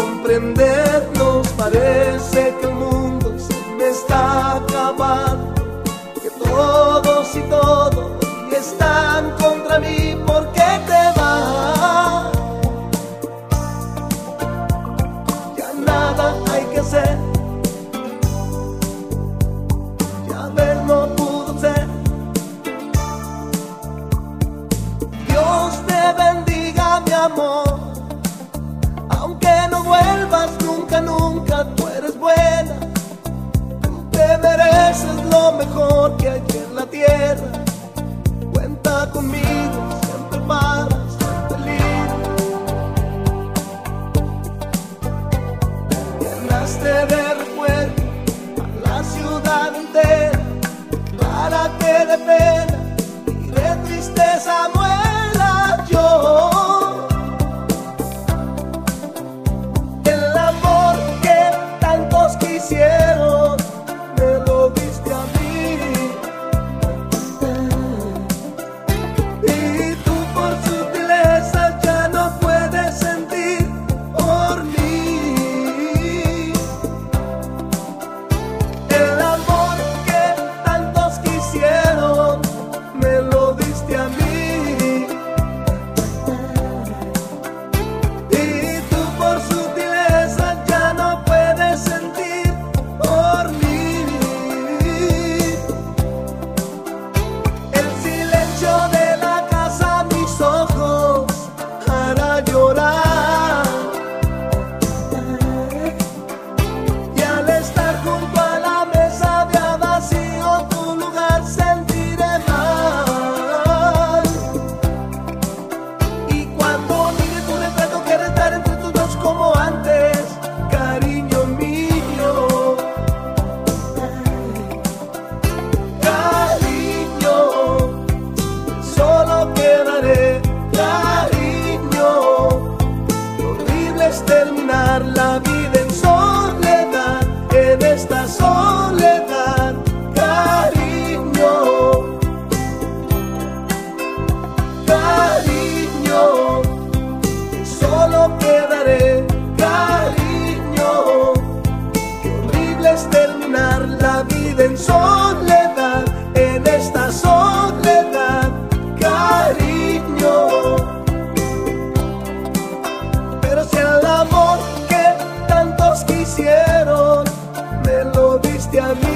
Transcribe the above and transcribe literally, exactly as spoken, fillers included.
comprendernos. Parece que el mundo se me está acabando, que todos y todos están contra mí. ¿Por qué te vas? Ya nada hay que hacer, ya ver no pudo ser. Dios te bendiga, mi amor, aunque no vuelvas nunca, nunca. Tú eres buena, tú te mereces lo mejor que hay en la tierra. Cuenta conmigo siempre para ser feliz. Llenaste de recuerdo a la ciudad entera, para que de pena y de tristeza muera yo. El amor que tantos quisieron me lo diste a mí. Y tú por sutileza ya no puedes sentir por mí. El amor que tantos quisieron me lo diste a mí. Y tú por sutileza ya no puedes sentir por mí. El silencio de la casa mis ojos hará llorar, y al estar junto a la mesa había vacío tu lugar, sentiré mal. Y cuando mire tu retrato quiero estar entre tus dos como antes, cariño mío. Cariño, solo quedaré. Cariño, qué horrible es terminar la vida en soledad, en esta soledad. Cariño, cariño, que solo quedaré. Cariño, qué horrible es terminar la vida en soledad, en esta soledad. Cariño, pero si el amor que tantos quisieron me lo diste a mí.